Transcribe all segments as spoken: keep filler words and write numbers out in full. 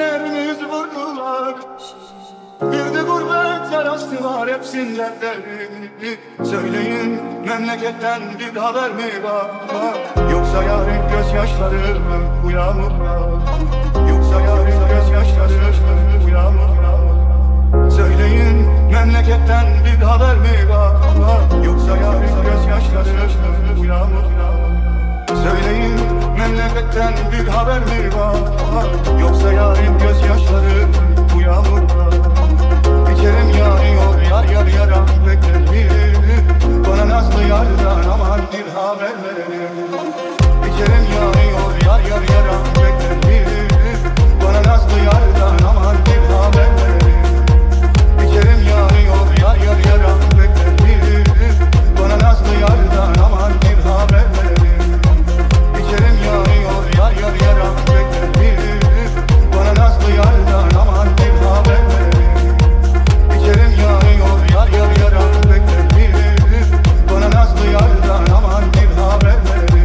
bildiklerimiz vurdular. Bir de gurbet yarası var hepsinden deri. Söyleyin memleketten bir haber mi var? Yoksa yarın gözyaşları bu yağmurla. Yoksa yarın gözyaşları bu yağmurla. Söyleyin memleketten bir haber mi var? Yoksa yarın gözyaşları bu yağmurla. Söyleyin memleketten bir haber mi var? Yoksa yarın gözyaşları bu yağmurla. İçerim yanıyor yar yar yaram bekler bir. Bana nazlı yardan aman bir haber verin. İçerim yanıyor yar yar yaram bekler bir. Bana nazlı yardan aman bir haber verin. İçerim yanıyor yar yar yaram bekler bir. Bana nazlı yardan aman bir haber verin. İçerim yanıyor yar yar yaram bekler bir. Bana nazlı yardan aman bir haber verin. İçerim yanıyor yar yar yaram bekler bir. Bana nazlı yardan aman bir haber verin.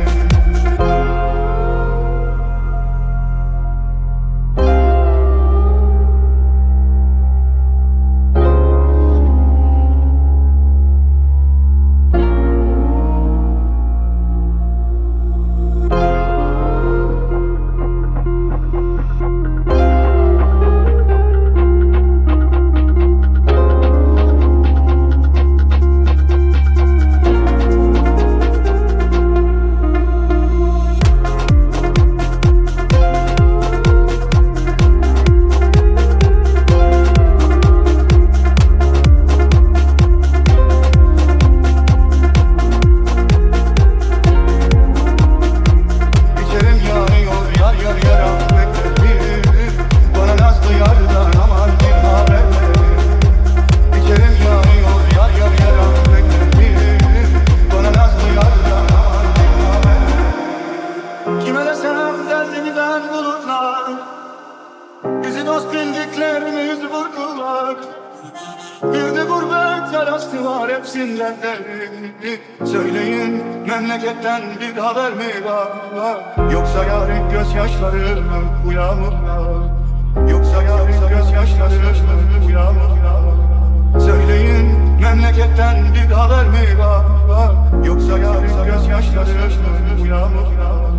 Bir de gurbet yarası var hepsinden deri. Söyleyin memleketten bir haber mi var? Yoksa yarın gözyaşları bu yağmurla. Yoksa yarın gözyaşları bu yağmurla. Söyleyin memleketten bir haber mi var? Yoksa yarın gözyaşları bu yağmurla.